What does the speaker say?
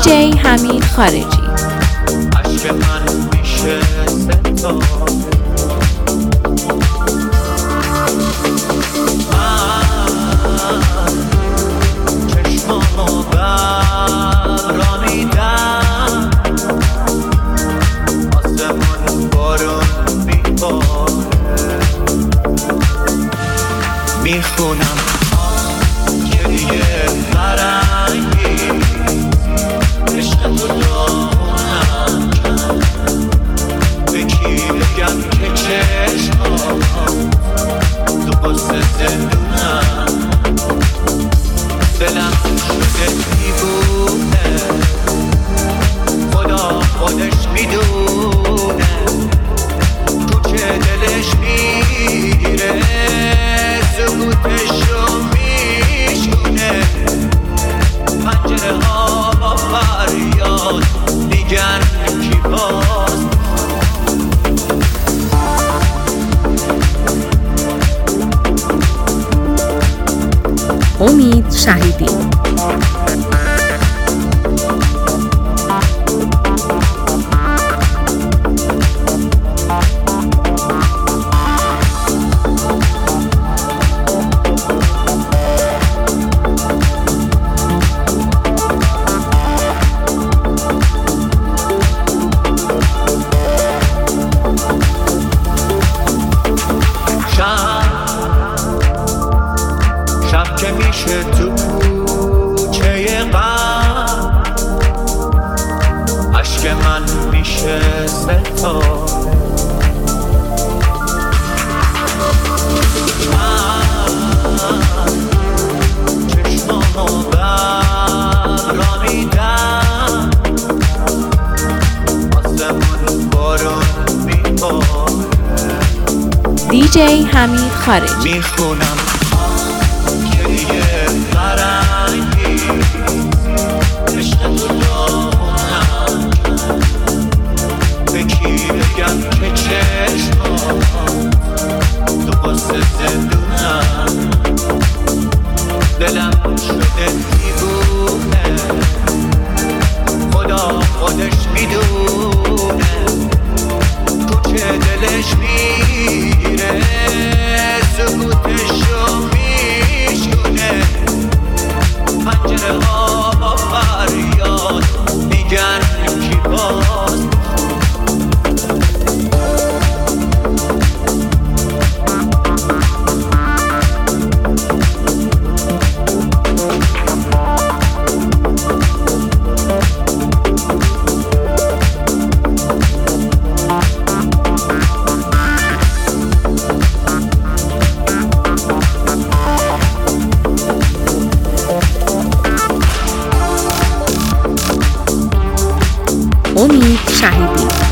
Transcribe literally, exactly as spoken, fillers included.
دیجی حمید خارجی. عشق من میشه ستاره، من چشمامو برانیدم، آسمون بارون میباره، میخونم گریه فرنگی، عشق تو دامونم کرد، به کی بگم که چشمام تو قصه زندونم، دلم شده دیوونه، خدا خودش میدونه کوچه دلش میگیره، سکوتشو میشونه، پنجره ها با فریاد میگن کی باز. امید شهیدی. شب که میشه تو کوچه غم، عشق من میشه ستاره، من چشمامو برانیدم، آسمون بارون میباره، دیجی حمید خارجی. میخونم گریه فرنگی، عشق تو دامونم کرد، به کی بگم که چشمام تو قصه زندونم، دلم شده دیوونه، خدا خودش میدونه کوچه دلش میگیره، سکوتشو میشونه، پنجره ها با فریاد میگن کی باز. امید شهیدی.